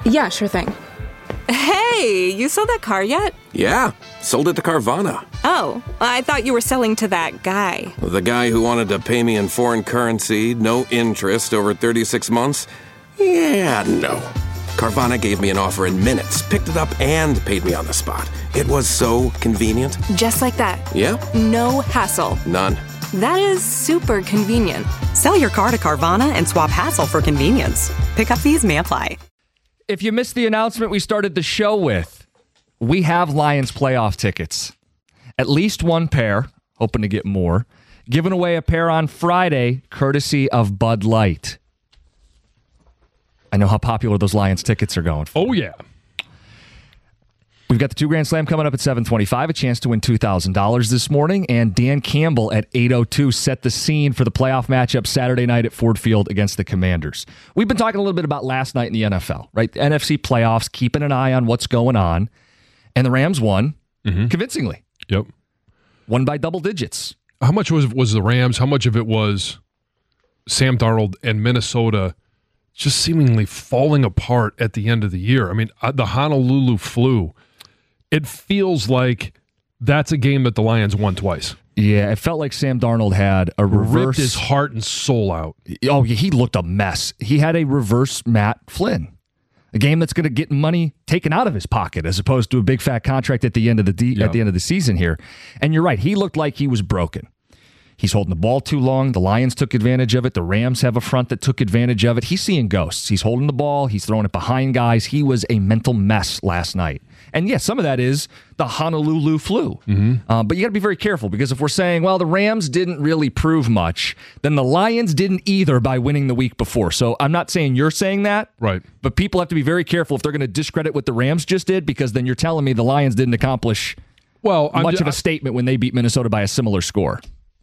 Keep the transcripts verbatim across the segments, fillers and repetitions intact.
Yeah, sure thing. Hey, you sold that car yet? Yeah, sold it to Carvana. Oh, I thought you were selling to that guy. The guy who wanted to pay me in foreign currency, no interest, over thirty-six months? Yeah, no. Carvana gave me an offer in minutes, picked it up, and paid me on the spot. It was so convenient. Just like that. Yep. No hassle. None. That is super convenient. Sell your car to Carvana and swap hassle for convenience. Pickup fees may apply. If you missed the announcement we started the show with, we have Lions playoff tickets. At least one pair, hoping to get more. Giving away a pair on Friday, courtesy of Bud Light. I know how popular those Lions tickets are going for. Oh, yeah. We've got the two Grand Slam coming up at seven twenty-five, a chance to win two thousand dollars this morning, and Dan Campbell at eight oh two set the scene for the playoff matchup Saturday night at Ford Field against the Commanders. We've been talking a little bit about last night in the N F L, right? The N F C playoffs, keeping an eye on what's going on, and the Rams won mm-hmm. convincingly. Yep. Won by double digits. How much was was the Rams? How much of it was Sam Darnold and Minnesota just seemingly falling apart at the end of the year? I mean, the Honolulu flu. It feels like that's a game that the Lions won twice. Yeah, it felt like Sam Darnold had a reverse... Ripped his heart and soul out. Oh, yeah, he looked a mess. He had a reverse Matt Flynn. A game that's going to get money taken out of his pocket as opposed to a big fat contract at the end of the de- yeah. at the end of the season here. And you're right, he looked like he was broken. He's holding the ball too long. The Lions took advantage of it. The Rams have a front that took advantage of it. He's seeing ghosts. He's holding the ball. He's throwing it behind guys. He was a mental mess last night. And yes, some of that is the Honolulu flu. Mm-hmm. Uh, but you got to be very careful because if we're saying, well, the Rams didn't really prove much, then the Lions didn't either by winning the week before. So I'm not saying you're saying that. Right. But people have to be very careful if they're going to discredit what the Rams just did, because then you're telling me the Lions didn't accomplish well, much just, of a statement when they beat Minnesota by a similar score.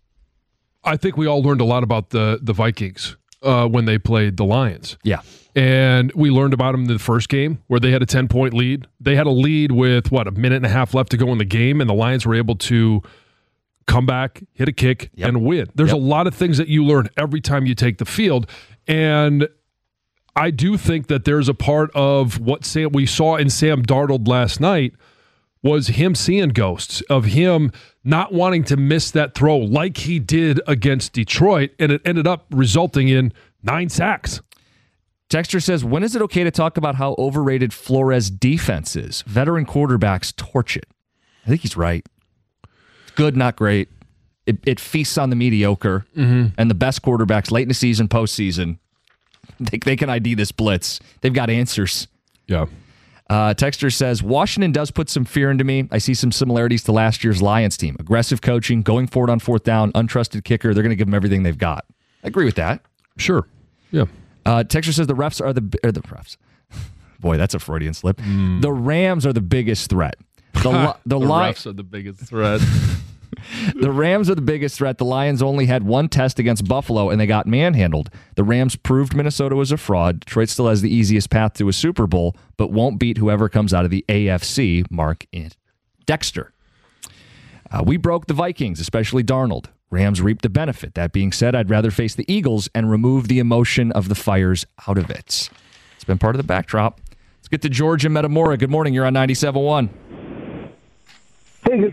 I think we all learned a lot about the, the Vikings uh, when they played the Lions. Yeah. And we learned about them in the first game where they had a ten-point lead. They had a lead with, what, a minute and a half left to go in the game, and the Lions were able to come back, hit a kick, yep. and win. There's yep. a lot of things that you learn every time you take the field. And I do think that there's a part of what Sam, we saw in Sam Darnold last night was him seeing ghosts, of him not wanting to miss that throw like he did against Detroit, and it ended up resulting in nine sacks. Texter says, when is it okay to talk about how overrated Flores' defense is? Veteran quarterbacks torch it. I think he's right. It's good, not great. It, it feasts on the mediocre, mm-hmm. and the best quarterbacks late in the season, postseason, they, they can I D this blitz. They've got answers. Yeah. Uh, Texter says, Washington does put some fear into me. I see some similarities to last year's Lions team. Aggressive coaching, going forward on fourth down, untrusted kicker. They're going to give them everything they've got. I agree with that. Sure. Yeah. Uh, Texter says the refs are the are the refs. Boy, that's a Freudian slip. Mm. The Rams are the biggest threat. The, li- the, the li- refs are the biggest threat. The Rams are the biggest threat. The Lions only had one test against Buffalo, and they got manhandled. The Rams proved Minnesota was a fraud. Detroit still has the easiest path to a Super Bowl, but won't beat whoever comes out of the A F C. Mark in Dexter. Uh, we broke the Vikings, especially Darnold. Rams reaped the benefit. That being said, I'd rather face the Eagles and remove the emotion of the fires out of it. It's been part of the backdrop. Let's get to George in Metamora. Good morning. You're on ninety-seven point one. Hey, good,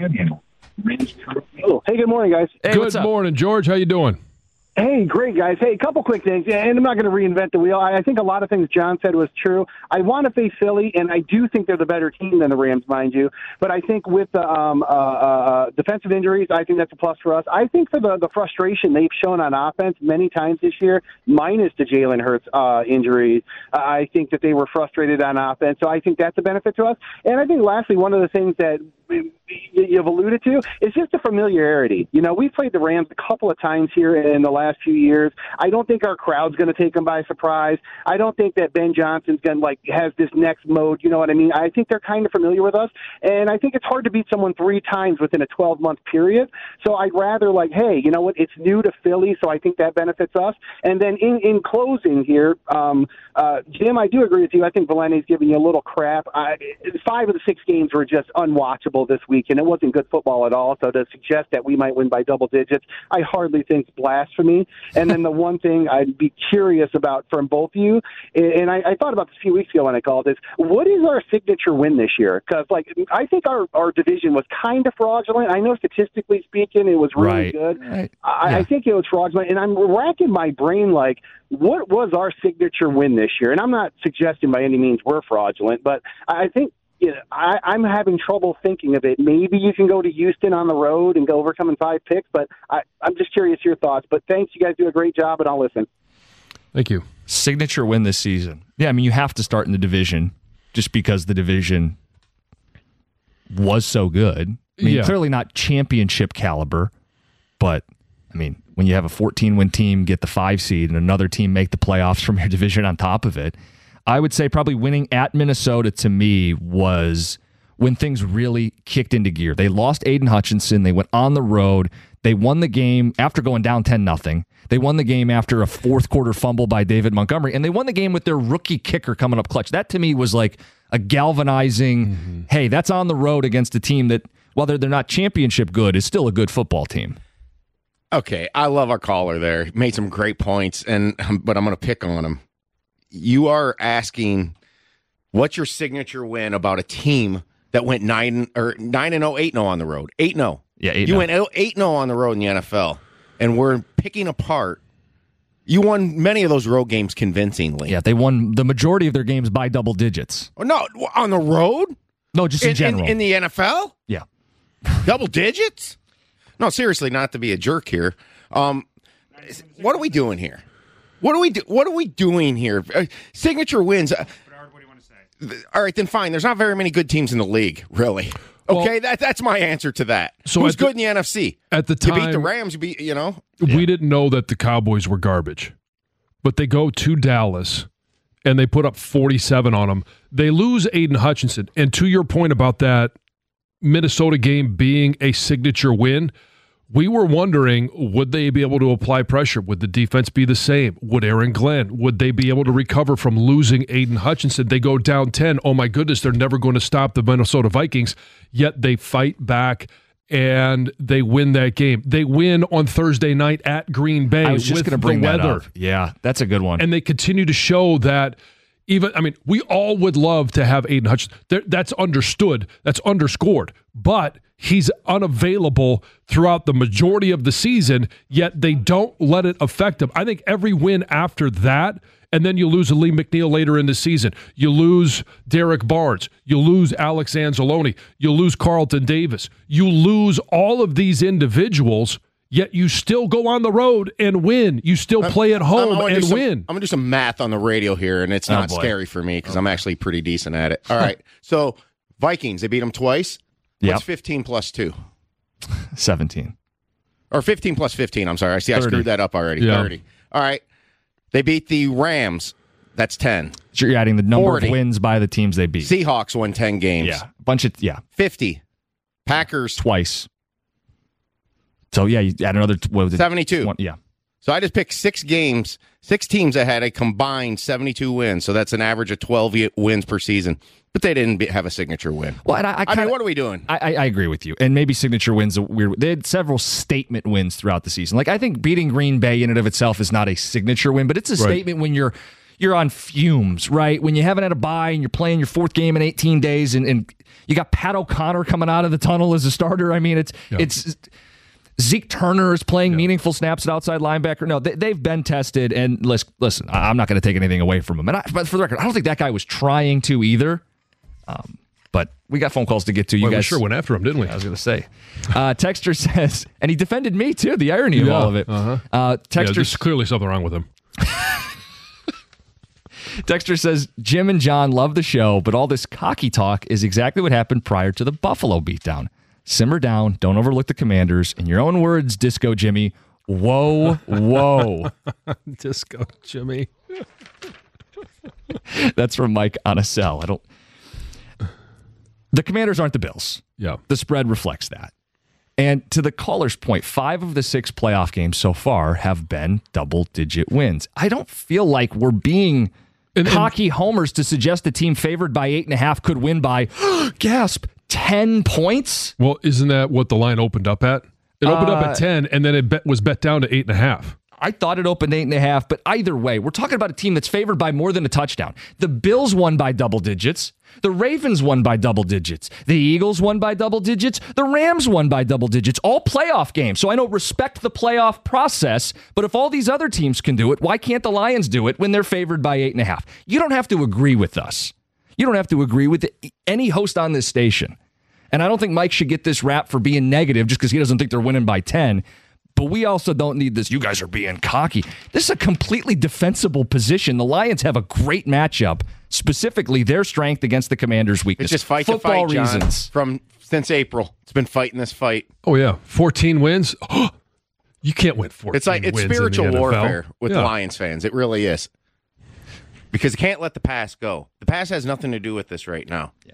oh, hey, good morning, guys. Hey, good morning, George. How you doing? Hey, great, guys. Hey, a couple quick things, and I'm not going to reinvent the wheel. I think a lot of things John said was true. I want to face Philly, and I do think they're the better team than the Rams, mind you. But I think with the um, uh, uh, defensive injuries, I think that's a plus for us. I think for the, the frustration they've shown on offense many times this year, minus the Jalen Hurts uh, injuries, uh, I think that they were frustrated on offense. So I think that's a benefit to us. And I think lastly, one of the things that you've alluded to is just the familiarity. You know, we've played the Rams a couple of times here in the last few years. I don't think our crowd's going to take them by surprise. I don't think that Ben Johnson's going to, like, has this next mode. You know what I mean? I think they're kind of familiar with us, and I think it's hard to beat someone three times within a twelve-month period. So I'd rather, like, hey, you know what? It's new to Philly, so I think that benefits us. And then in, in closing here, um, uh, Jim, I do agree with you. I think Valenti's giving you a little crap. I, five of the six games were just unwatchable this week. weekend. It wasn't good football at all. So to suggest that we might win by double digits, I hardly think is blasphemy. And then the one thing I'd be curious about from both of you, and I, I thought about this a few weeks ago when I called this, what is our signature win this year? Because like I think our, our division was kind of fraudulent. I know statistically speaking, it was really right. good. Right. I, yeah. I think it was fraudulent, and I'm racking my brain like, what was our signature win this year? And I'm not suggesting by any means we're fraudulent, but I think you know, I, I'm having trouble thinking of it. Maybe you can go to Houston on the road and go overcome in five picks, but I, I'm just curious your thoughts. But thanks, you guys do a great job, and I'll listen. Thank you. Signature win this season. Yeah, I mean, you have to start in the division just because the division was so good. I mean, yeah. clearly not championship caliber, but, I mean, when you have a fourteen-win team get the five seed and another team make the playoffs from your division on top of it, I would say probably winning at Minnesota to me was when things really kicked into gear. They lost Aiden Hutchinson. They went on the road. They won the game after going down ten nothing. They won the game after a fourth quarter fumble by David Montgomery, and they won the game with their rookie kicker coming up clutch. That to me was like a galvanizing, mm-hmm. hey, that's on the road against a team that, while they're, they're not championship good, is still a good football team. Okay, I love our caller there. Made some great points, and but I'm going to pick on him. You are asking, what's your signature win about a team that went nine or nine and zero, eight and zero on the road, eight and zero. Yeah, eight. You went eight and zero on the road in the N F L, and we're picking apart. You won many of those road games convincingly. Yeah, they won the majority of their games by double digits. Oh, no, on the road? No, just in, in general. In, in the N F L? Yeah. Double digits? No, seriously, not to be a jerk here. Um, what are we doing here? What are we do? What are we doing here? Uh, signature wins. Uh, Bernard, what do you want to say? All right, then fine. There's not very many good teams in the league, really. Okay, well, that that's my answer to that. So who's good the, in the N F C? At the time, you beat the Rams. You beat, you know. We yeah. didn't know that the Cowboys were garbage, but they go to Dallas and they put up forty-seven on them. They lose Aiden Hutchinson, and to your point about that Minnesota game being a signature win, we were wondering, would they be able to apply pressure? Would the defense be the same? Would Aaron Glenn, would they be able to recover from losing Aiden Hutchinson? They go down ten. Oh, my goodness, they're never going to stop the Minnesota Vikings, yet they fight back and they win that game. They win on Thursday night at Green Bay I was just with gonna bring the that weather. Up. Yeah, that's a good one. And they continue to show that even, I mean, we all would love to have Aiden Hutchinson. There, that's understood. That's underscored. But he's unavailable throughout the majority of the season, yet they don't let it affect him. I think every win after that, and then you lose Lee McNeil later in the season. You lose Derek Barnes. You lose Alex Anzalone. You lose Carlton Davis. You lose all of these individuals, yet you still go on the road and win. You still play at home I'm, I'm and some, win. I'm going to do some math on the radio here, and it's not oh scary for me because okay. I'm actually pretty decent at it. All right. So, Vikings, they beat them twice. What's yep. fifteen plus two? seventeen. Or fifteen plus fifteen. I'm sorry. I see I thirty. Screwed that up already. Yeah. thirty. All right. They beat the Rams. That's ten. So you're adding the number forty. Of wins by the teams they beat. Seahawks won ten games. Yeah. Bunch of, yeah. fifty. Packers. Twice. So, yeah, you add another, what was it? seventy-two. One, yeah. So I just picked six games, six teams that had a combined seventy-two wins. So that's an average of twelve wins per season. But they didn't be, have a signature win. Well, and I, I, kinda, I mean, what are we doing? I, I, I agree with you. And maybe signature wins are weird. They had several statement wins throughout the season. Like, I think beating Green Bay in and of itself is not a signature win, but it's a right. statement when you're you're on fumes, right? When you haven't had a bye and you're playing your fourth game in eighteen days, and, and you got Pat O'Connor coming out of the tunnel as a starter. I mean, it's yeah. it's. Zeke Turner is playing yeah. meaningful snaps at outside linebacker. No, they, they've been tested, and listen, listen I'm not going to take anything away from him. And I, but for the record, I don't think that guy was trying to either. Um, but we got phone calls to get to. You well, guys we sure went after him, didn't we? I was going to say. Uh, Texter says, and he defended me too. The irony of yeah, all of it. Uh-huh. Uh, Texter, yeah, there's clearly something wrong with him. Texter says, Jim and John love the show, but all this cocky talk is exactly what happened prior to the Buffalo beatdown. Simmer down. Don't overlook the Commanders. In your own words, Disco Jimmy. Whoa, whoa. Disco Jimmy. That's from Mike on a cell. I don't. The Commanders aren't the Bills. Yeah. The spread reflects that. And to the caller's point, five of the six playoff games so far have been double-digit wins. I don't feel like we're being and, cocky and, homers to suggest a team favored by eight and a half could win by, gasp, ten points? Well, isn't that what the line opened up at? It opened uh, up at ten, and then it bet, was bet down to eight and a half. I thought it opened eight and a half, but either way, we're talking about a team that's favored by more than a touchdown. The Bills won by double digits. The Ravens won by double digits. The Eagles won by double digits. The Rams won by double digits. All playoff games. So I don't respect the playoff process, but if all these other teams can do it, why can't the Lions do it when they're favored by eight and a half? You don't have to agree with us. You don't have to agree with any host on this station. And I don't think Mike should get this rap for being negative just because he doesn't think they're winning by ten. But we also don't need this, you guys are being cocky. This is a completely defensible position. The Lions have a great matchup, specifically their strength against the Commanders' weakness. It's just fight Football to fight, John, reasons. From since April. It's been fighting this fight. Oh, yeah. fourteen wins? Oh, you can't win fourteen It's like it's wins spiritual warfare with yeah. Lions fans. It really is. Because you can't let the past go. The past has nothing to do with this right now. Yeah.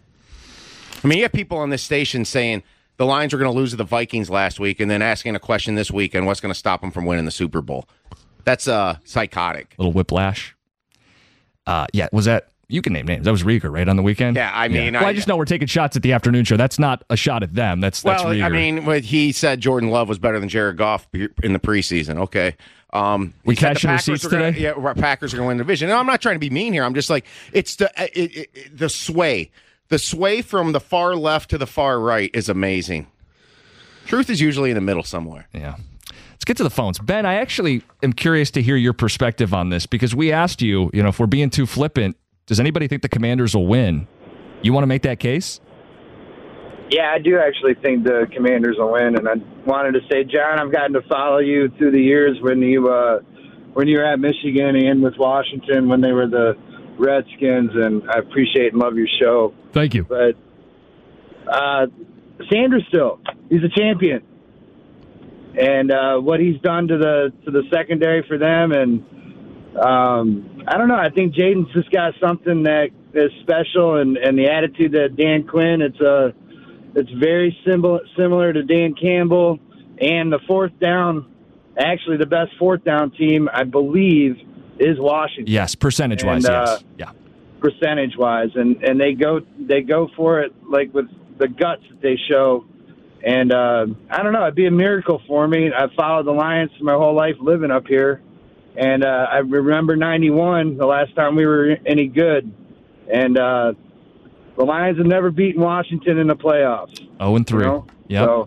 I mean, you have people on this station saying the Lions are going to lose to the Vikings last week and then asking a question this week and what's going to stop them from winning the Super Bowl. That's uh, psychotic. Little whiplash. Uh, yeah, was that, you can name names. That was Rieger, right, on the weekend? Yeah, I mean. Yeah. Well, I, I just know we're taking shots at the afternoon show. That's not a shot at them. That's, that's well, Rieger. I mean, what he said Jordan Love was better than Jared Goff in the preseason. Okay. Um, we cashing receipts today? Gonna, yeah, Packers are going to win the division. And I'm not trying to be mean here. I'm just like, it's the it, it, it, the sway. The sway from the far left to the far right is amazing. Truth is usually in the middle somewhere. Yeah. Let's get to the phones. Ben, I actually am curious to hear your perspective on this because we asked you, you know, if we're being too flippant, does anybody think the Commanders will win? You want to make that case? Yeah, I do actually think the Commanders will win, and I wanted to say, John, I've gotten to follow you through the years when you uh, when you were at Michigan and with Washington when they were the Redskins, and I appreciate and love your show. Thank you. But uh, Sanders still, he's a champion, and uh, what he's done to the to the secondary for them, and um, I don't know. I think Jaden's just got something that is special, and, and the attitude that Dan Quinn. It's a It's very similar similar to Dan Campbell, and the fourth down, actually the best fourth down team, I believe, is Washington. Yes, percentage wise, and, uh, yes, yeah, percentage wise, and and they go they go for it like with the guts that they show, and uh, I don't know, it'd be a miracle for me. I've followed the Lions my whole life living up here, and uh, I remember ninety-one, the last time we were any good, and. Uh, The Lions have never beaten Washington in the playoffs. Oh and three. You know? Yeah. So,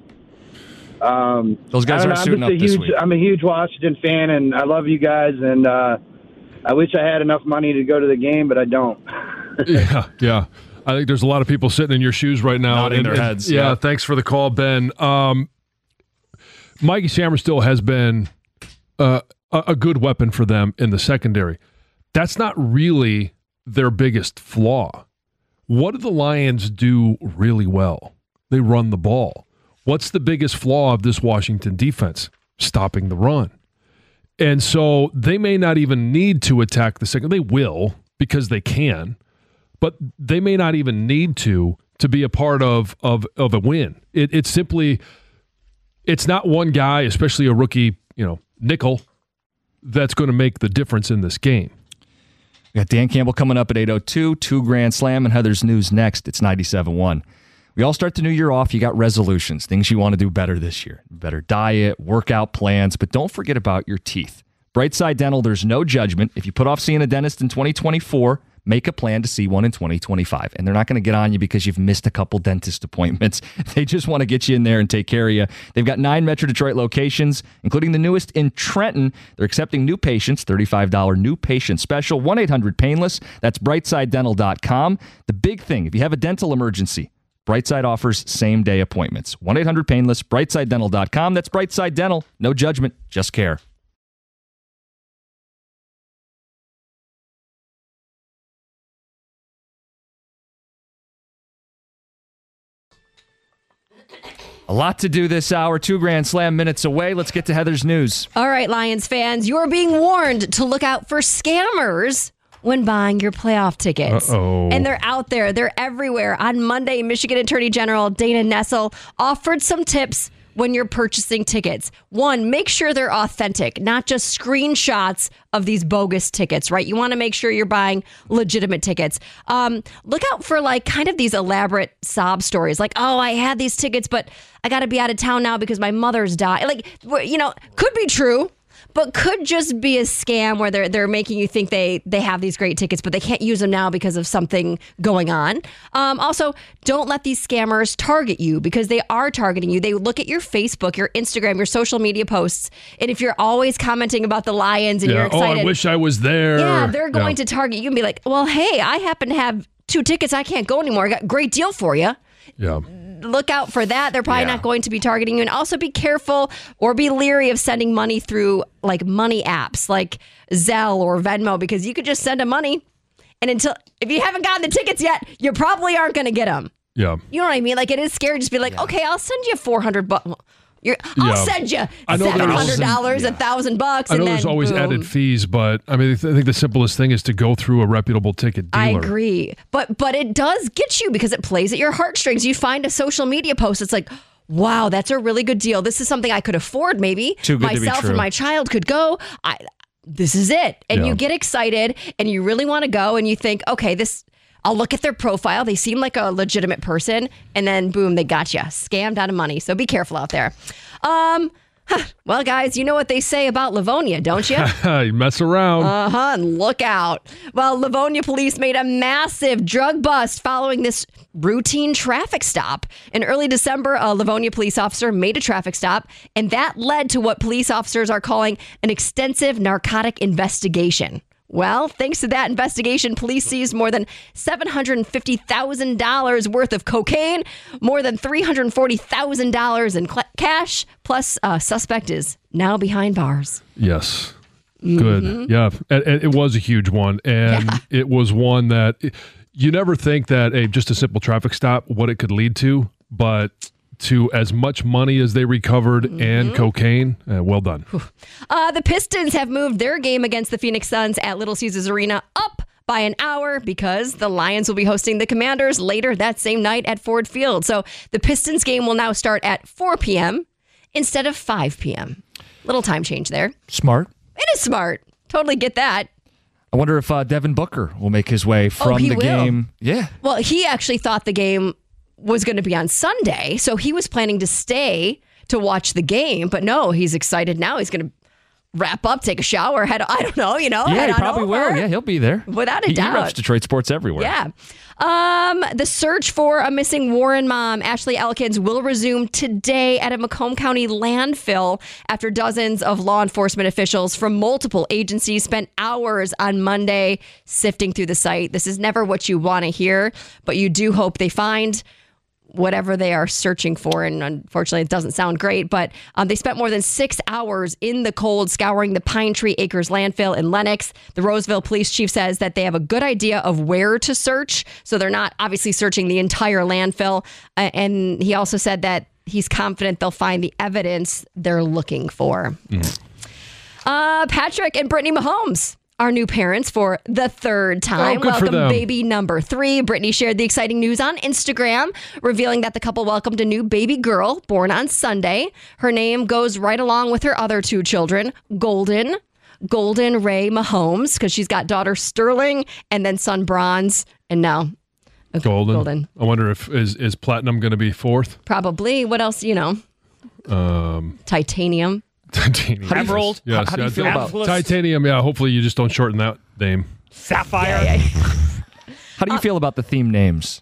um, those guys are suiting up huge, this week. I'm a huge Washington fan, and I love you guys. And uh, I wish I had enough money to go to the game, but I don't. yeah, yeah. I think there's a lot of people sitting in your shoes right now, nodding and, their and, heads. Yeah, yeah. Thanks for the call, Ben. Um, Mikey Samerstill has been uh, a, a good weapon for them in the secondary. That's not really their biggest flaw. What do the Lions do really well? They run the ball. What's the biggest flaw of this Washington defense? Stopping the run. And so they may not even need to attack the second. They will because they can, but they may not even need to to be a part of of, of a win. It, it's simply, it's not one guy, especially a rookie, you know, nickel, that's going to make the difference in this game. We got Dan Campbell coming up at eight oh two, two Grand Slam, and Heather's News next. It's ninety-seven point one. We all start the new year off. You got resolutions, things you want to do better this year. Better diet, workout plans, but don't forget about your teeth. Brightside Dental, there's no judgment. If you put off seeing a dentist in twenty twenty-four, make a plan to see one in twenty twenty-five. And they're not going to get on you because you've missed a couple dentist appointments. They just want to get you in there and take care of you. They've got nine Metro Detroit locations, including the newest in Trenton. They're accepting new patients, thirty-five dollars new patient special, one eight hundred painless. That's brightside dental dot com. The big thing, if you have a dental emergency, Brightside offers same-day appointments. one eight hundred painless, brightside dental dot com. That's Brightside Dental. No judgment, just care. A lot to do this hour. Two Grand Slam minutes away. Let's get to Heather's News. All right, Lions fans, you're being warned to look out for scammers when buying your playoff tickets. Uh-oh. And they're out there. They're everywhere. On Monday, Michigan Attorney General Dana Nessel offered some tips when you're purchasing tickets. One, make sure they're authentic, not just screenshots of these bogus tickets, right? You want to make sure you're buying legitimate tickets. Um, look out for like kind of these elaborate sob stories like, oh, I had these tickets, but I got to be out of town now because my mother's died. Like, you know, could be true, but could just be a scam where they're they're making you think they they have these great tickets, but they can't use them now because of something going on. Um, also, don't let these scammers target you because they are targeting you. They look at your Facebook, your Instagram, your social media posts, and if you're always commenting about the Lions and yeah. you're excited, oh, I wish I was there. Yeah, they're going yeah. to target you and be like, well, hey, I happen to have two tickets. I can't go anymore. I got a great deal for you. Yeah. Look out for that. They're probably Yeah. not going to be targeting you. And also be careful or be leery of sending money through like money apps like Zelle or Venmo because you could just send them money. And until if you haven't gotten the tickets yet, you probably aren't going to get them. Yeah. You know what I mean? Like it is scary. Just be like, okay, I'll send you four hundred bucks. You're, I'll Yeah. send you I know there's- seven hundred dollars, a thousand bucks. I know and there's then always boom. added fees, but I mean, I think the simplest thing is to go through a reputable ticket dealer. I agree. But but it does get you because it plays at your heartstrings. You find a social media post, it's like, wow, that's a really good deal. This is something I could afford maybe. Too good to be Myself true. and my child could go. I this is it. And Yeah. you get excited and you really want to go and you think, okay, this I'll look at their profile. They seem like a legitimate person. And then boom, they got you. Scammed out of money. So be careful out there. Um, huh, well, guys, you know what they say about Livonia, don't you? you mess around. Uh-huh, and look out. Well, Livonia police made a massive drug bust following this routine traffic stop. In early December, a Livonia police officer made a traffic stop, and that led to what police officers are calling an extensive narcotic investigation. Well, thanks to that investigation, police seized more than seven hundred fifty thousand dollars worth of cocaine, more than three hundred forty thousand dollars in cl- cash, plus a suspect is now behind bars. Yes. Good. Yeah. And, and it was a huge one. And Yeah. it was one that you never think that a just a simple traffic stop, what it could lead to, but to as much money as they recovered and cocaine. Uh, well done. Uh, the Pistons have moved their game against the Phoenix Suns at Little Caesars Arena up by an hour because the Lions will be hosting the Commanders later that same night at Ford Field. So the Pistons game will now start at four p.m. instead of five p.m. Little time change there. Smart. It is smart. Totally get that. I wonder if uh, Devin Booker will make his way from he the will. game. Yeah. Well, he actually thought the game was going to be on Sunday, so he was planning to stay to watch the game. But no, he's excited now. He's going to wrap up, take a shower, head. I don't know, you know. Yeah, head he on probably over. will. Yeah, he'll be there. Without a he, doubt. He reps Detroit sports everywhere. Yeah. Um, the search for a missing Warren mom, Ashley Elkins, will resume today at a Macomb County landfill after dozens of law enforcement officials from multiple agencies spent hours on Monday sifting through the site. This is never what you want to hear, but you do hope they find whatever they are searching for. And unfortunately, it doesn't sound great, but um, they spent more than six hours in the cold scouring the Pine Tree Acres landfill in Lenox. The Roseville police chief says that they have a good idea of where to search. So they're not obviously searching the entire landfill. Uh, and he also said that he's confident they'll find the evidence they're looking for. Mm-hmm. Uh, Patrick and Brittany Mahomes are new parents for the third time. Oh, good for Welcome, them. baby number three. Brittany shared the exciting news on Instagram, revealing that the couple welcomed a new baby girl born on Sunday. Her name goes right along with her other two children, Golden, Golden Ray Mahomes, because she's got daughter Sterling and then son Bronze, and now Golden. Golden. I wonder if is is Platinum going to be fourth? Probably. What else, you know? Um, Titanium. Titanium. Emerald. Yes. How do you yeah, feel about- Titanium? Yeah. Hopefully you just don't shorten that name. Sapphire. How do you feel about the theme names?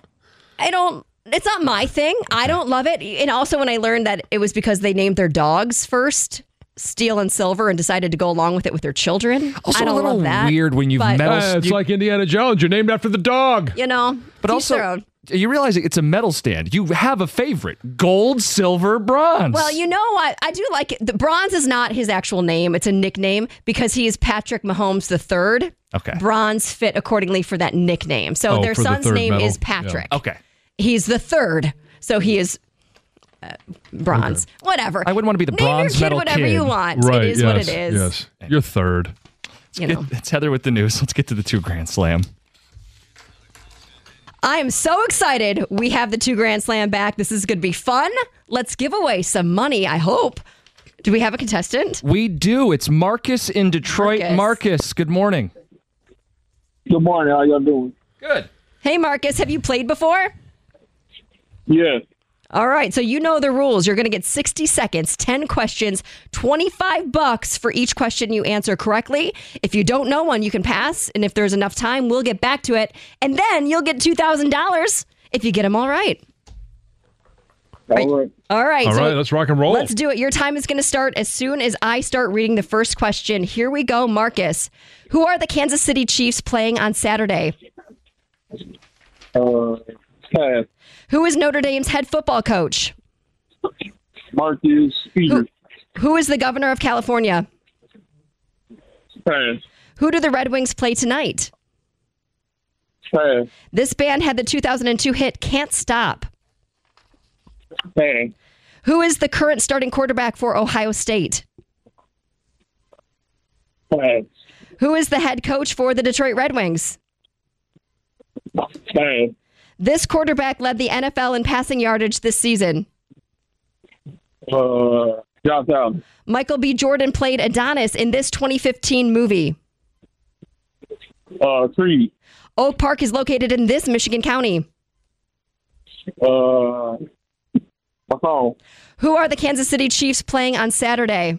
I don't, it's not my thing. I don't love it. And also when I learned that it was because they named their dogs first, Steel and Silver, and decided to go along with it with their children. Also I don't a little love that. weird when you've but, metal- Uh, it's you- like Indiana Jones. You're named after the dog. You know, But teach their also, own. you realize it's a medal stand. You have a favorite: gold, silver, bronze. Well, you know what? I do like it. The Bronze is not his actual name. It's a nickname because he is Patrick Mahomes the third. Okay. Bronze fit accordingly for that nickname. So Oh, their for the son's third name medal. is Patrick. Okay. He's the third. So he is uh, bronze. Whatever. I wouldn't want to be the Name bronze your kid medal whatever kid. you want. Right. It is yes, what it is. Yes. You're third. You know. It's Heather with the news. Let's get to the two grand slam. I am so excited we have the two Grand Slam back. This is going to be fun. let's give away some money, I hope. Do we have a contestant? We do. It's Marcus in Detroit. Marcus, Marcus good morning. Good morning. How y'all doing? Good. Hey, Marcus, have you played before? Yeah. All right, so you know the rules. You're going to get sixty seconds, ten questions, twenty-five bucks for each question you answer correctly. If you don't know one, you can pass, and if there's enough time, we'll get back to it, and then you'll get two thousand dollars if you get them all right. All right. All right. All so right, let's rock and roll. Let's do it. Your time is going to start as soon as I start reading the first question. Here we go, Marcus. Who are the Kansas City Chiefs playing on Saturday? Uh, pass. Who is Notre Dame's head football coach? Marcus Peters. Who, who is the governor of California? Pass. Who do the Red Wings play tonight? Pass. This band had the two thousand two hit Can't Stop. Pass. Who is the current starting quarterback for Ohio State? Pass. Who is the head coach for the Detroit Red Wings? Pass. This quarterback led the N F L in passing yardage this season. Uh, Josh Allen. Michael B. Jordan played Adonis in this twenty fifteen movie. Uh, Creed. Oak Park is located in this Michigan county. Uh, McCall. Who are the Kansas City Chiefs playing on Saturday?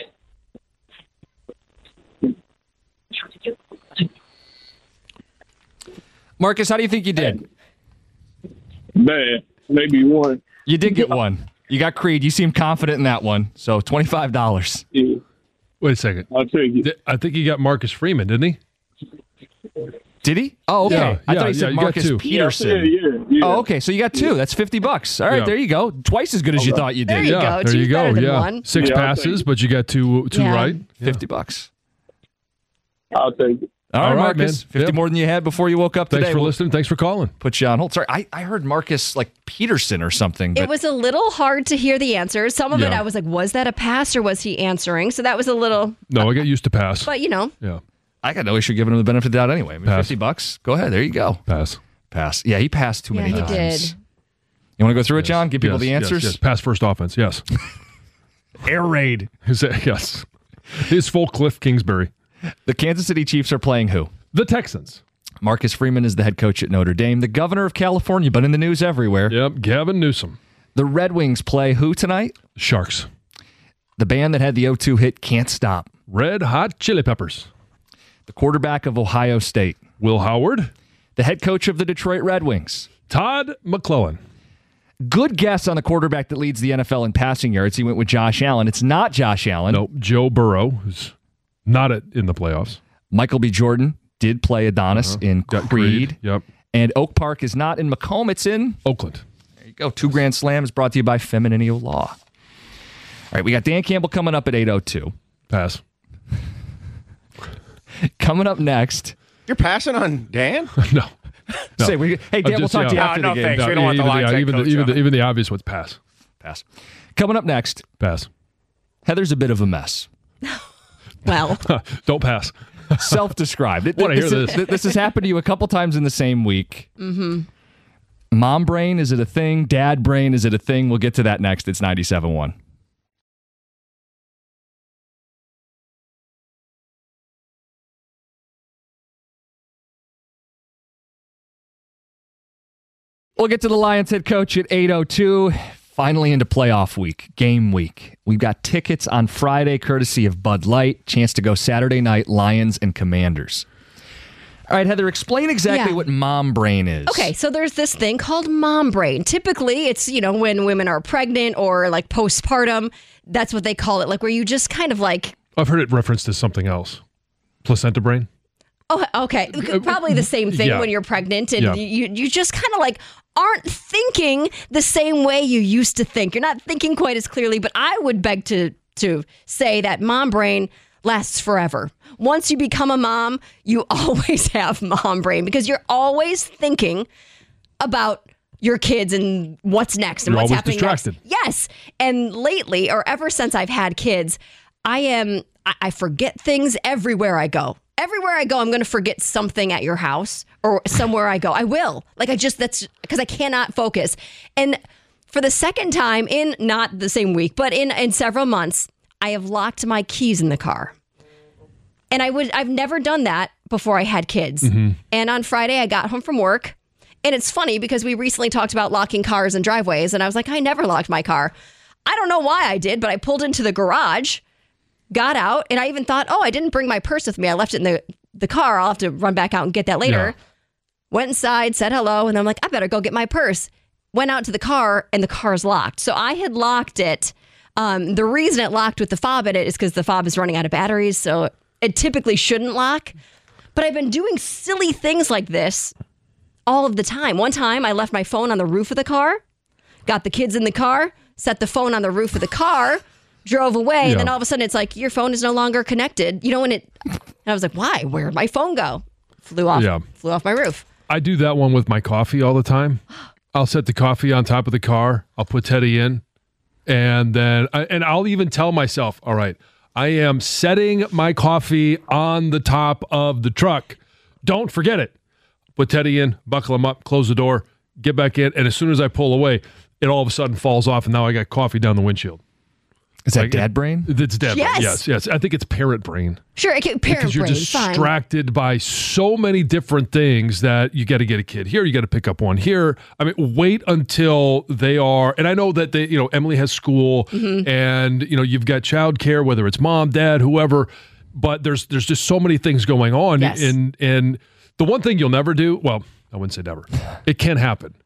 Marcus, how do you think you did? Bad. Maybe one. You did get one. You got Creed. You seem confident in that one. So twenty-five dollars. Yeah. Wait a second. I'll take it. Th- I think he got Marcus Freeman, didn't he? Did he? Oh, okay. Yeah, I yeah, thought he yeah, said you got Marcus two. Peterson. Yeah, yeah, yeah. Oh, okay. So you got two. That's fifty bucks. All right, Yeah. there you go. Twice as good as you thought you There did. you yeah, go. there Two's you go. better than Yeah, one. six Yeah, I'll take passes, it. but you got two two Yeah. right. fifty bucks. I'll take it. All right, All right, Marcus. man. fifty Yep. more than you had before you woke up today. Thanks for We'll listening. Thanks for calling. Put you on hold. Sorry, I, I heard Marcus like Peterson or something. But It was a little hard to hear the answers. Some of it Yeah. I was like, was that a pass or was he answering? So that was a little, No, I got used to pass. but you know. Yeah, I got no issue giving him the benefit of the doubt anyway. I mean, Pass. fifty bucks. Go ahead. There you go. pass. Pass. Yeah, he passed too Yeah, many he times. did. You want to go through it, John? Give people Yes, the yes, answers? Yes, Pass first offense. Yes. Air raid. Is that- yes. His full Cliff Kingsbury. The Kansas City Chiefs are playing who? The Texans. Marcus Freeman is the head coach at Notre Dame. The governor of California, but in the news everywhere. Yep, Gavin Newsom. The Red Wings play who tonight? Sharks. The band that had the oh two hit Can't Stop. Red Hot Chili Peppers. The quarterback of Ohio State. Will Howard. The head coach of the Detroit Red Wings. Todd McClellan. Good guess on the quarterback that leads the N F L in passing yards. He went with Josh Allen. It's not Josh Allen. No, Joe Burrow, who's not at, in the playoffs. Michael B. Jordan did play Adonis in Got Creed. Yep. And Oak Park is not in Macomb. It's in, Oakland. there you go, Two Grand Slams brought to you by Femininio Law. All right, we got Dan Campbell coming up at eight oh two. Pass. Coming up next. You're passing on Dan? no. No. Say, we, hey, Dan, I'm we'll just- talk to you yeah. after No, the no, game. thanks. We don't want the even, line the, tech even, the, coach even, the, on. even the obvious ones. Pass. Pass. Coming up next, Pass. Heather's a bit of a mess. Well, Don't pass. Self-described. It- Wanna hear this, this. this has happened to you a couple times in the same week. Mm-hmm. Mom brain, is it a thing? Dad brain, is it a thing? We'll get to that next. It's ninety-seven point one. We'll get to the Lions head coach at eight oh two. Finally into playoff week, game week. We've got tickets on Friday, courtesy of Bud Light. Chance to go Saturday night, Lions and Commanders. All right, Heather, explain exactly Yeah. what mom brain is. okay, so there's this thing called mom brain. Typically, it's, you know, when women are pregnant or like postpartum, that's what they call it, like where you just kind of like, I've heard it referenced as something else. Placenta brain? oh, okay, probably the same thing Yeah. when you're pregnant and Yeah. you you just kind of like aren't thinking the same way you used to think. You're not thinking quite as clearly, but I would beg to to say that mom brain lasts forever. Once you become a mom, you always have mom brain because you're always thinking about your kids and what's next and You're what's always happening distracted. next. Yes. And lately, or ever since I've had kids, I am I, I forget things everywhere I go. Everywhere I go, I'm going to forget something at your house or somewhere I go. I will. Like I just, that's because I cannot focus. And For the second time in not the same week, but in, in several months, I have locked my keys in the car. And I would I've never done that before I had kids. Mm-hmm. And on Friday, I got home from work. And it's funny because we recently talked about locking cars and driveways. And I was like, I never locked my car. I don't know why I did, but I pulled into the garage, got out, and I even thought, oh, I didn't bring my purse with me. I left it in the, the car. I'll have to run back out and get that later. Yeah. Went inside, said hello, and I'm like, I better go get my purse. Went out to the car, and the car's locked. So I had locked it. Um, the reason it locked with the fob in it is because the fob is running out of batteries, so it typically shouldn't lock. But I've been doing silly things like this all of the time. One time, I left my phone on the roof of the car, got the kids in the car, set the phone on the roof of the car, drove away, Yeah. and then all of a sudden it's like, your phone is no longer connected. You know, when it, and I was like, why? Where'd my phone go? Flew off, Yeah. flew off my roof. I do that one with my coffee all the time. I'll set the coffee on top of the car. I'll put Teddy in, and then I, and I'll even tell myself, all right, I am setting my coffee on the top of the truck. Don't forget it. Put Teddy in, buckle him up, close the door, get back in, and as soon as I pull away, it all of a sudden falls off, and now I got coffee down the windshield. Is that Like, dad brain? It's dad Yes. brain. Yes, yes. I think it's parent brain. Sure, it can, parent Because you're brain, distracted by so many different things that you got to get a kid here, you got to pick up one here. I mean, wait until they are, and I know that they, you know, Emily has school, Mm-hmm. and you know, you've got childcare, whether it's mom, dad, whoever. But there's there's just so many things going on, Yes. and and the one thing you'll never do, well, I wouldn't say never, it can happen,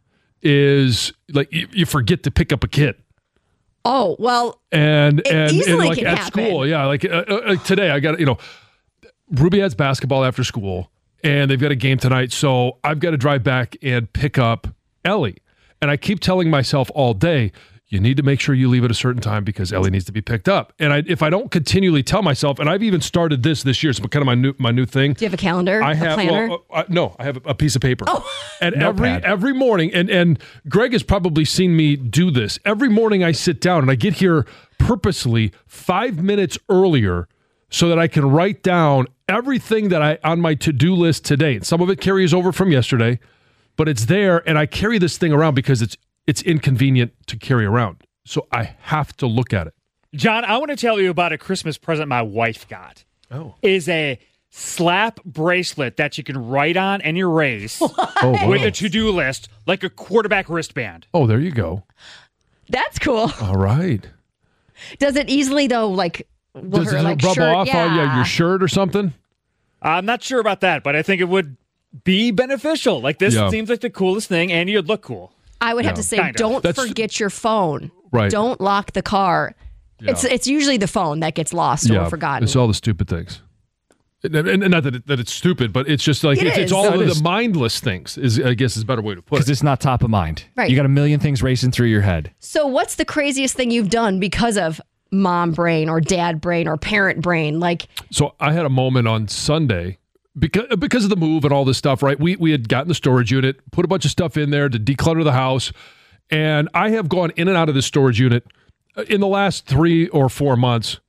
is like you, you forget to pick up a kid. Oh, well, And It and, and easily like can at happen. school, yeah, like, uh, uh, like today, I got you know, Ruby has basketball after school, and they've got a game tonight, so I've got to drive back and pick up Ellie, and I keep telling myself all day, you need to make sure you leave at a certain time because Ellie needs to be picked up. And I, if I don't continually tell myself, and I've even started this this year, it's kind of my new my new thing. do you have a calendar? I a have planner? well, uh, uh, no, I have a, a piece of paper. Oh. And every Notepad. every morning, and and Greg has probably seen me do this. Every morning I sit down and I get here purposely five minutes earlier so that I can write down everything that I on my to-do list today. And some of it carries over from yesterday, but it's there, and I carry this thing around because it's it's inconvenient to carry around. So I have to look at it. John, I want to tell you about a Christmas present my wife got. Oh. Is a slap bracelet that you can write on and erase Oh, wow. with a to-do list, like a quarterback wristband. Oh, there you go. That's cool. All right. Does it easily, though, like, will Does her, it like, rub shirt, off yeah. on yeah, your shirt or something? I'm not sure about that, but I think it would be beneficial. Like, this Yeah. seems like the coolest thing, and you'd look cool. I would have Yeah. to say, Kinda. don't That's- forget your phone. Right. Don't lock the car. It's it's usually the phone that gets lost or forgotten. It's all the stupid things. And, and, and not that, it, that it's stupid, but it's just like It it's, it's is. all No, of it the is. mindless things. Is I guess is a better way to put Because it. it's not top of mind. Right. You got a million things racing through your head. So what's the craziest thing you've done because of mom brain or dad brain or parent brain? Like, So I had a moment on Sunday because because of the move and all this stuff. Right, we we had gotten the storage unit, put a bunch of stuff in there to declutter the house, and I have gone in and out of the storage unit in the last three or four months.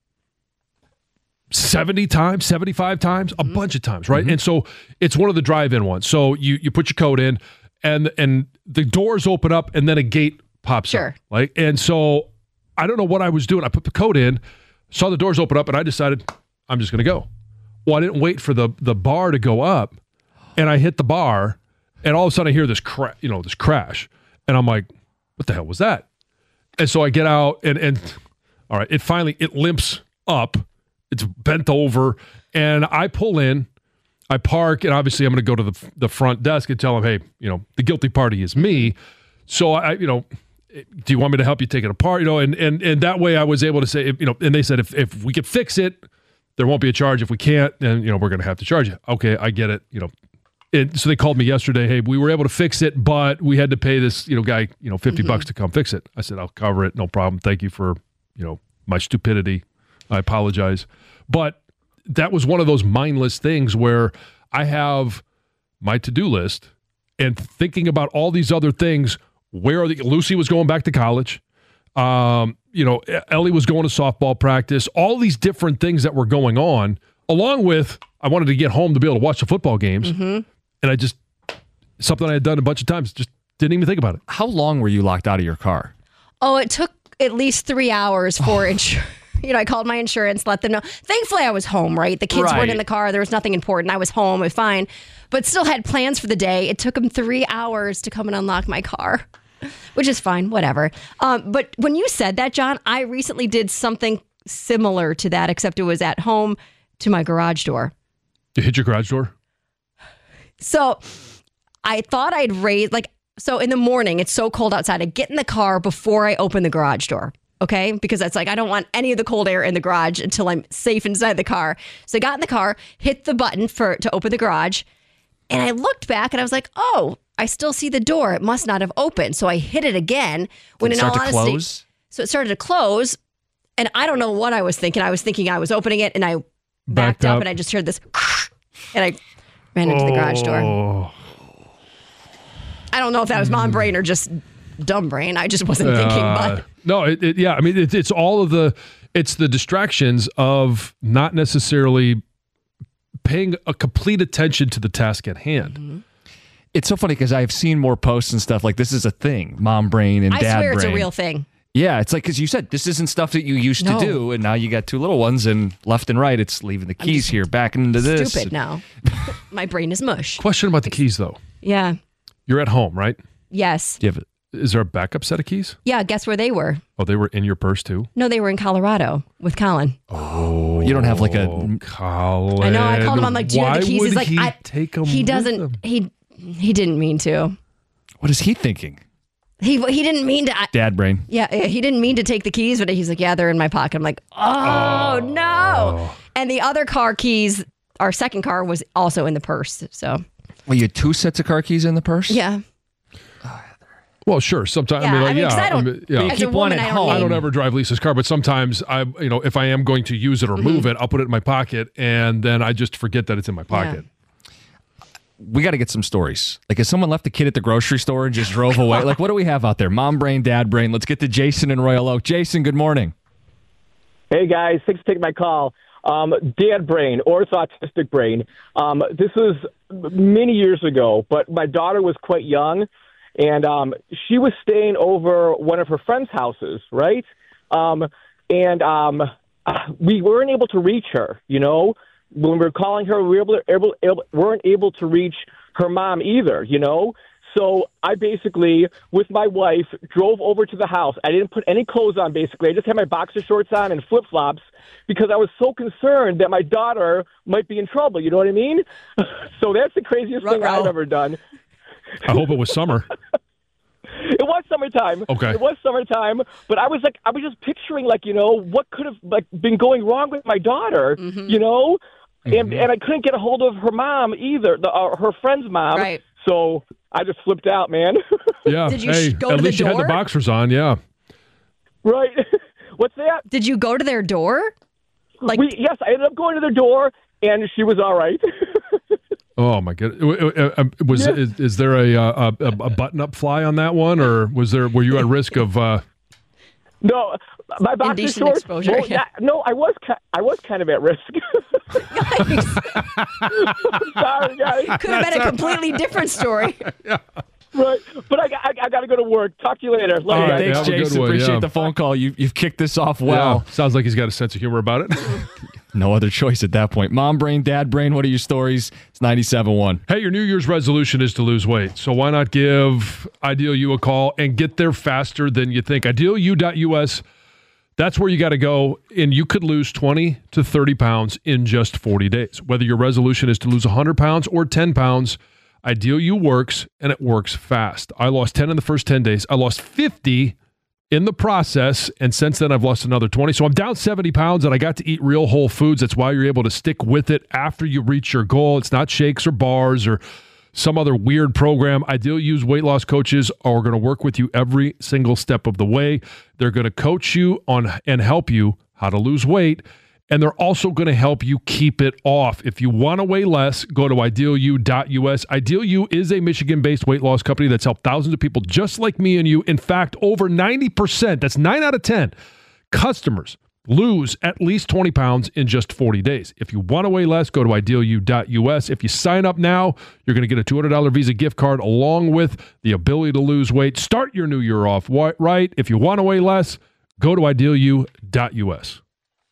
seventy times, seventy-five times, a bunch of times, right? And so it's one of the drive-in ones. So you you put your code in, and and the doors open up, and then a gate pops Sure. up. Like, and so I don't know what I was doing. I put the code in, saw the doors open up, and I decided I'm just going to go. Well, I didn't wait for the the bar to go up, and I hit the bar, and all of a sudden I hear this cra- you know, this crash, and I'm like, what the hell was that? And so I get out, and and all right, it finally it limps up. It's bent over, and I pull in, I park, and obviously I'm going to go to the the front desk and tell them, hey, you know, the guilty party is me. So I, you know, do you want me to help you take it apart? You know, and and and that way I was able to say, you know, and they said if if we can fix it, there won't be a charge. If we can't, then you know we're going to have to charge you. Okay, I get it. You know, and so they called me yesterday. Hey, we were able to fix it, but we had to pay this, you know, guy, you know, fifty bucks to come fix it. I said I'll cover it, no problem. Thank you for, you know, my stupidity. I apologize. But that was one of those mindless things where I have my to-do list and thinking about all these other things. Where are the Lucy was going back to college. Um, you know, Ellie was going to softball practice. All these different things that were going on, along with I wanted to get home to be able to watch the football games. Mm-hmm. And I just, something I had done a bunch of times, just didn't even think about it. How long were you locked out of your car? Oh, it took at least three hours for insurance. You know, I called my insurance, let them know. Thankfully, I was home, right? The kids Right. weren't in the car. There was nothing important. I was home. It was fine. But still had plans for the day. It took them three hours to come and unlock my car, which is fine. Whatever. Um, but when you said that, John, I recently did something similar to that, except it was at home to my garage door. You hit your garage door? So I thought I'd raise, like, so in the morning, it's so cold outside. I get in the car before I open the garage door. Okay, because that's like, I don't want any of the cold air in the garage until I'm safe inside the car. So I got in the car, hit the button for to open the garage, and I looked back and I was like, oh, I still see the door. It must not have opened. So I hit it again. When Did it in start all to honesty, close? so it started to close, and I don't know what I was thinking. I was thinking I was opening it, and I backed, Backed up, up. and I just heard this, and I ran into the garage door. Oh. I don't know if that was mom brain or just dumb brain. I just wasn't thinking, Uh, but no, it, it, yeah. I mean, it, it's all of the, it's the distractions of not necessarily paying a complete attention to the task at hand. Mm-hmm. It's so funny because I've seen more posts and stuff like this is a thing, mom brain and I dad swear brain. it's a real thing. Yeah, it's like, because you said this isn't stuff that you used No. to do, and now you got two little ones, and left and right, it's leaving the keys here, backing into this. Stupid now. My brain is mush. Question about the keys, though. Yeah. You're at home, right? Yes. Do you have, Is there a backup set of keys? Yeah. Guess where they were? Oh, they were in your purse too? No, they were in Colorado with Colin. Oh, you don't have like a. Colin. I know. I called him. I'm like, do you have Why the keys? would He's like, he I. take them he with doesn't. him? He he didn't mean to. What is he thinking? He he didn't mean to. I, Dad brain. yeah, yeah, he didn't mean to take the keys, but he's like, yeah, they're in my pocket. I'm like, oh, no. And the other car keys, our second car, was also in the purse. So Well, you had two sets of car keys in the purse? yeah. Well, sure. Sometimes, I Yeah, mean, like, I mean, 'cause yeah, I don't- I mean, yeah. But you As a keep one woman, at I don't home. I don't need- ever drive Lisa's car, but sometimes I, you know, if I am going to use it or move it, I'll put it in my pocket, and then I just forget that it's in my pocket. We got to get some stories. Like, has someone left the kid at the grocery store and just drove away? Like, what do we have out there? Mom brain, dad brain. Let's get to Jason in Royal Oak. Jason, good morning. Hey, guys. Thanks for taking my call. Um, dad brain, orthoautistic brain. Um, this was many years ago, but my daughter was quite young, and um, she was staying over one of her friends' houses, right? Um, and um, we weren't able to reach her, you know? When we were calling her, we were able to, able, able, weren't able to reach her mom either, you know? So I basically, with my wife, drove over to the house. I didn't put any clothes on, basically. I just had my boxer shorts on and flip-flops because I was so concerned that my daughter might be in trouble. You know what I mean? So that's the craziest thing Ruh-roh. I've ever done. I hope it was summer. It was summertime. Okay. It was summertime, but I was like, I was just picturing, like, you know, what could have like been going wrong with my daughter, Mm-hmm. you know, and and I couldn't get a hold of her mom either, the, uh, her friend's mom. Right. So I just flipped out, man. Yeah. Did you hey, sh- go at to the least you had the door? boxers on. Yeah. Right. What's that? Did you go to their door? Like, we, yes, I ended up going to their door, and she was all right. Oh my god! Was Yeah. is, is there a, a, a, a button-up fly on that one, or was there? Were you at risk of? Uh, No, my boxer Indecent shorts. exposure, well, yeah. yeah, no, I was ki- I was kind of at risk. Sorry, guys. could have been a completely different story. Right, but I, I, I got to go to work. Talk to you later. Love All you right, guys. Thanks, have a good Jason. one, Appreciate yeah. the phone call. You, you've kicked this off well. yeah, sounds like he's got a sense of humor about it. No other choice at that point. Mom brain, dad brain, what are your stories? It's ninety-seven point one. Hey, your New Year's resolution is to lose weight. So why not give Ideal U a call and get there faster than you think? ideal u dot u s, that's where you got to go, and you could lose twenty to thirty pounds in just forty days. Whether your resolution is to lose one hundred pounds or ten pounds, Ideal U works, and it works fast. I lost ten in the first ten days. I lost fifty in the process, and since then I've lost another twenty. So I'm down seventy pounds, and I got to eat real whole foods. That's why you're able to stick with it after you reach your goal. It's not shakes or bars or some other weird program. Ideal U's weight loss coaches are going to work with you every single step of the way. They're going to coach you on and help you how to lose weight, and they're also going to help you keep it off. If you want to weigh less, go to ideal u dot u s. Ideal U is a Michigan-based weight loss company that's helped thousands of people just like me and you. In fact, over ninety percent, that's nine out of ten, customers Lose at least twenty pounds in just forty days. If you want to weigh less, go to ideal u dot u s. If you sign up now, you're going to get a two hundred dollars Visa gift card along with the ability to lose weight. Start your new year off right. If you want to weigh less, go to ideal u dot u s.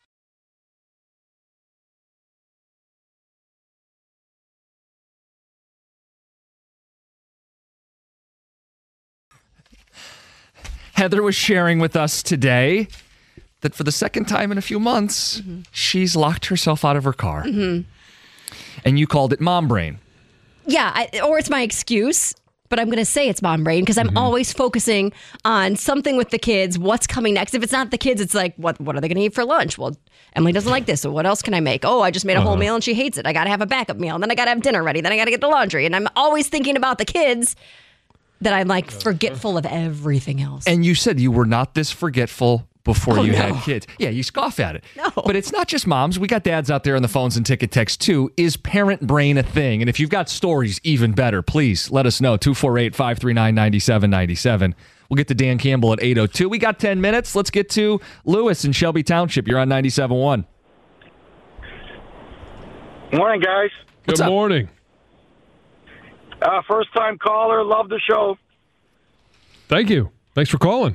Heather was sharing with us today that for the second time in a few months, mm-hmm. she's locked herself out of her car. Mm-hmm. And you called it mom brain. Yeah, I, or it's my excuse, but I'm going to say it's mom brain because I'm mm-hmm. always focusing on something with the kids, what's coming next. If it's not the kids, it's like, what What are they going to eat for lunch? Well, Emily doesn't like this, so what else can I make? Oh, I just made a uh-huh. whole meal and she hates it. I got to have a backup meal, and then I got to have dinner ready, then I got to get the laundry. And I'm always thinking about the kids that I'm like forgetful of everything else. And you said you were not this forgetful before oh, you no. had kids. Yeah, you scoff at it. No. But it's not just moms. We got dads out there on the phones and ticket text too. Is parent brain a thing? And if you've got stories, even better, please let us know. two four eight, five three nine, nine seven nine seven. We'll get to Dan Campbell at eight oh two. We got ten minutes. Let's get to Lewis in Shelby Township. You're on ninety-seven point one. Morning, guys. Good What's morning. Uh, first time caller. Love the show. Thank you. Thanks for calling.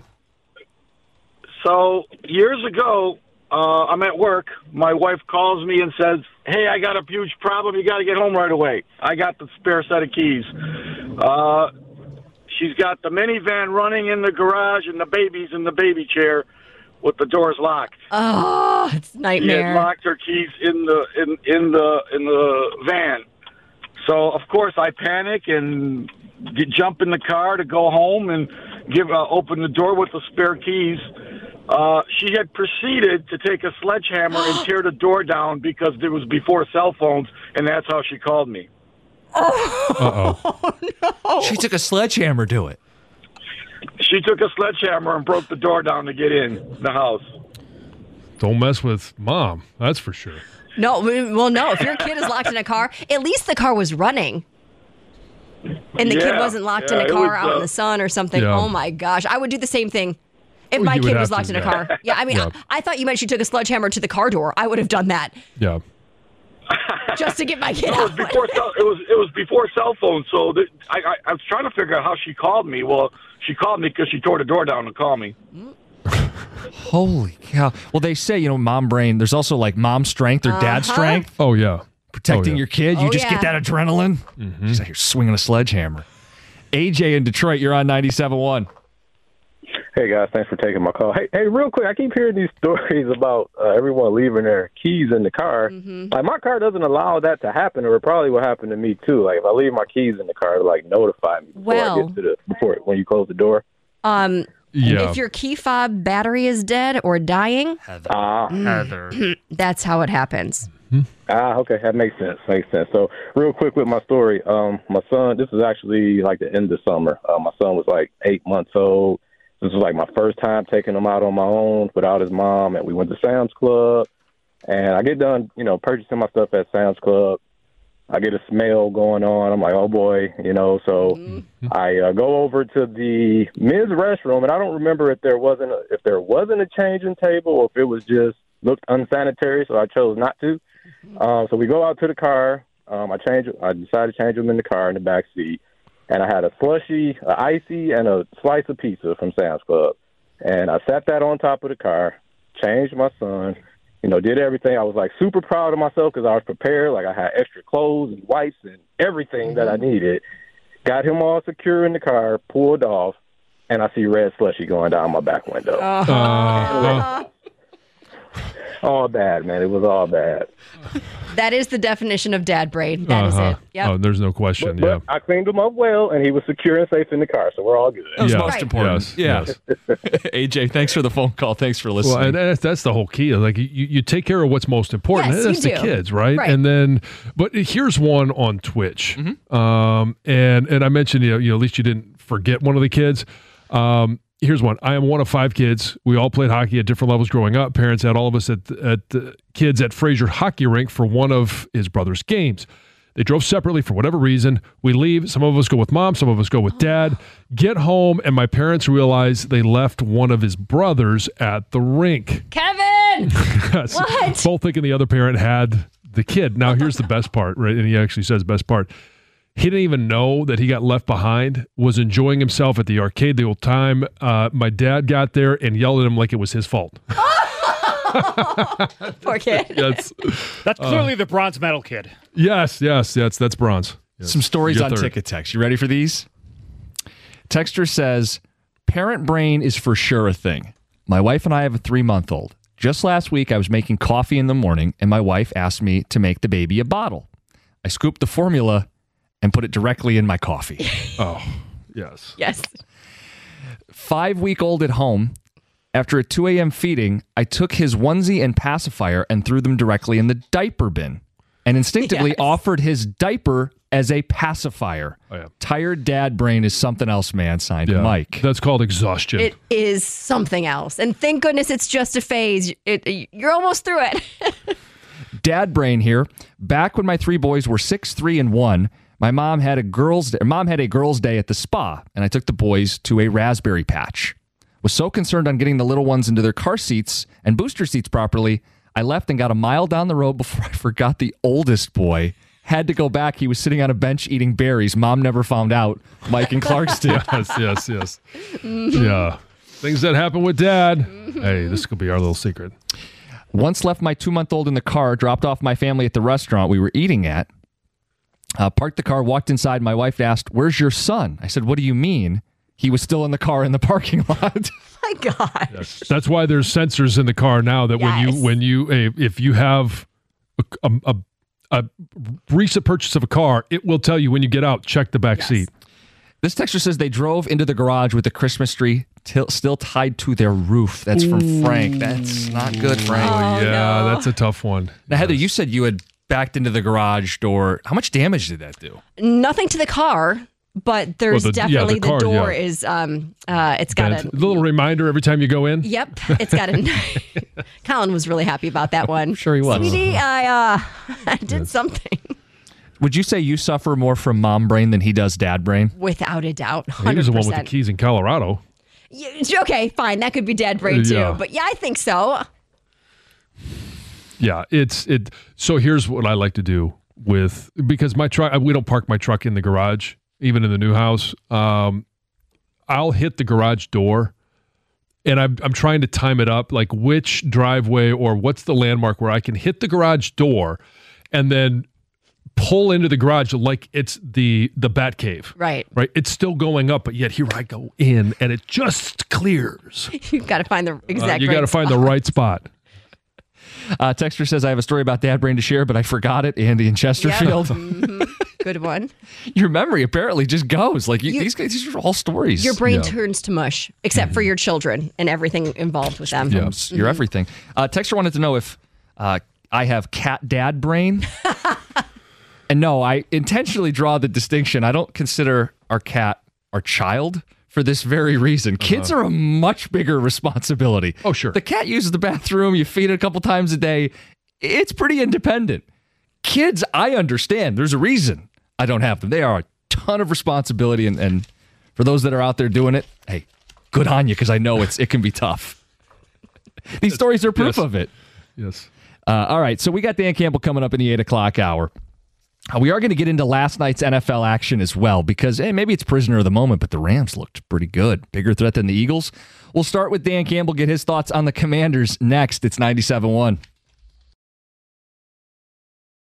So years ago, uh, I'm at work. My wife calls me and says, hey, I got a huge problem. You got to get home right away. I got the spare set of keys. Uh, she's got the minivan running in the garage and the baby's in the baby chair with the doors locked. Oh, it's a nightmare. She had locked her keys in the in, in the in the van. So of course I panic and get, jump in the car to go home and give uh, open the door with the spare keys. Uh, she had proceeded to take a sledgehammer and tear the door down because it was before cell phones, and that's how she called me. Uh-oh. Oh, no. She took a sledgehammer to it. She took a sledgehammer and broke the door down to get in the house. Don't mess with mom, that's for sure. No, well, no. If your kid is locked in a car, at least the car was running. And the yeah, kid wasn't locked yeah, in a car was, out uh, in the sun or something. Yeah. Oh, my gosh. I would do the same thing if Well, my you would kid was have locked to, in a yeah. car. Yeah, I mean, Yeah. I, I thought you meant she took a sledgehammer to the car door. I would have done that Yeah. just to get my kid No, it was out. before cell, it was it was before cell phones. So the, I, I I was trying to figure out how she called me. Well, she called me because she tore the door down to call me. Holy cow. Well, they say, you know, mom brain, there's also like mom strength or dad Uh-huh. strength. Oh, yeah. Protecting Oh, yeah. your kid. You Oh, just yeah. get that adrenaline. Mm-hmm. She's out here swinging a sledgehammer. A J in Detroit, you're on ninety-seven point one. Hey guys, thanks for taking my call. Hey, hey, real quick, I keep hearing these stories about uh, everyone leaving their keys in the car. Mm-hmm. Like my car doesn't allow that to happen, or it probably will happen to me too. Like if I leave my keys in the car, it'll like notify me before Well. I get to the before when you close the door. Um, Yeah. If your key fob battery is dead or dying, Ah, Heather. that's how it happens. ah, okay, that makes sense. Makes sense. So real quick with my story, um, my son. This is actually like the end of summer. Uh, my son was like eight months old. This was like my first time taking him out on my own without his mom, and we went to Sam's Club. And I get done, you know, purchasing my stuff at Sam's Club. I get a smell going on. I'm like, oh boy, you know. So Mm-hmm. I uh, go over to the men's restroom, and I don't remember if there wasn't a, if there wasn't a changing table or if it was just looked unsanitary. So I chose not to. Um, so we go out to the car. Um, I change. I decided to change them in the car in the back seat. And I had a slushy, a icy, and a slice of pizza from Sam's Club. And I sat that on top of the car, changed my son, you know, did everything. I was, like, super proud of myself because I was prepared. Like, I had extra clothes and wipes and everything mm-hmm. that I needed. Got him all secure in the car, pulled off, and I see red slushy going down my back window. Uh-huh. Uh, All bad, man. It was all bad. That is the definition of dad brain. That is uh-huh. it. Yep. Oh, there's no question. But, yeah. but I cleaned him up well, and he was secure and safe in the car, so we're all good. That was Yeah. most Right. important. Yes, yeah. yes. A J, thanks for the phone call. Thanks for listening. Well, and that's, that's the whole key. Like you, you take care of what's most important. Yes, that's you the do. kids, right? Right. And then, but here's one on Twitch. Mm-hmm. Um, and and I mentioned, you know, you know, at least you didn't forget one of the kids. Um, here's one. I am one of five kids. We all played hockey at different levels growing up. Parents had all of us at at uh, kids at Fraser Hockey Rink for one of his brother's games. They drove separately for whatever reason. We leave. Some of us go with mom. Some of us go with dad. Get home, and my parents realize they left one of his brothers at the rink. Kevin! Yes. What? Both thinking the other parent had the kid. Now, here's the best part, right? And he actually says best part. He didn't even know that he got left behind, was enjoying himself at the arcade the whole time. Uh, my dad got there and yelled at him like it was his fault. Poor kid. Yes. That's clearly Uh, the bronze medal kid. Yes, yes, yes, that's bronze. Yes. Some stories You're on third. Ticket Text. You ready for these? Texter says, parent brain is for sure a thing. My wife and I have a three-month-old. Just last week, I was making coffee in the morning, and my wife asked me to make the baby a bottle. I scooped the formula and put it directly in my coffee. Oh, yes. Yes. Five-week-old at home. After a two a.m. feeding, I took his onesie and pacifier and threw them directly in the diaper bin and instinctively Yes. offered his diaper as a pacifier. Oh, yeah. Tired dad brain is something else, man. Signed Yeah. Mike. That's called exhaustion. It is something else. And thank goodness it's just a phase. It, you're almost through it. Dad brain here. Back when my three boys were six, three, and one, my mom had a girls' day, mom had a girls' day at the spa, and I took the boys to a raspberry patch. Was so concerned on getting the little ones into their car seats and booster seats properly, I left and got a mile down the road before I forgot the oldest boy. Had to go back. He was sitting on a bench eating berries. Mom never found out. Mike and Clarkston. yes, yes, yes. Yeah. Things that happen with dad. Hey, this could be our little secret. Once left my two-month-old in the car, dropped off my family at the restaurant we were eating at, uh, parked the car, walked inside. My wife asked, "Where's your son?" I said, "What do you mean?" He was still in the car in the parking lot. My God. Yes. That's why there's sensors in the car now that when Yes. you when you a, if you have a, a, a recent purchase of a car, it will tell you when you get out, check the back Yes. seat. This texter says they drove into the garage with the Christmas tree till still tied to their roof. That's from Frank. That's not good, Frank. Oh, yeah, no. that's a tough one. Now, Heather, you said you had backed into the garage door. How much damage did that do? Nothing to the car, but there's Well, the- yeah, definitely the the, car, door yeah. is, um, uh, it's got Bent. a. A little reminder every time you go in. Yep, it's got a. Colin was really happy about that one. Sure he was. Sweetie, I, uh, I did something. Would you say you suffer more from mom brain than he does dad brain? Without a doubt, He hundred was the one with the percent. keys in Colorado. Okay, fine. That could be dad brain too. Yeah. But yeah, I think so. Yeah, it's it. So here's what I like to do with because my truck. We don't park my truck in the garage, even in the new house. Um, I'll hit the garage door, and I'm I'm trying to time it up, like which driveway or what's the landmark where I can hit the garage door, and then pull into the garage like it's the the bat cave. Right. Right. It's still going up, but yet here I go in, and it just clears. You've got to find the Uh, exact. you right got to find the spot. right spot. Uh, Texter says, I have a story about dad brain to share, but I forgot it. Andy in Yep. Chesterfield. Mhm. Good one. Your memory apparently just goes. Like, you, You- these guys, these are all stories. Your brain Yeah. turns to mush, except for your children and everything involved with them. Yeah. You're everything. Uh, Texter wanted to know if uh, I have cat dad brain. And no, I intentionally draw the distinction. I don't consider our cat our child for this very reason. Kids are a much bigger responsibility. Oh, sure. The cat uses the bathroom. You feed it a couple times a day. It's pretty independent. Kids, I understand. There's a reason I don't have them. They are a ton of responsibility. And, and for those that are out there doing it, hey, good on you, because I know it's it can be tough. These stories are proof Yes. of it. Yes. Uh, all right, so we got Dan Campbell coming up in the eight o'clock hour. Uh, we are going to get into last night's N F L action as well because hey, maybe it's prisoner of the moment, but the Rams looked pretty good. Bigger threat than the Eagles. We'll start with Dan Campbell, get his thoughts on the Commanders next. It's ninety-seven point one.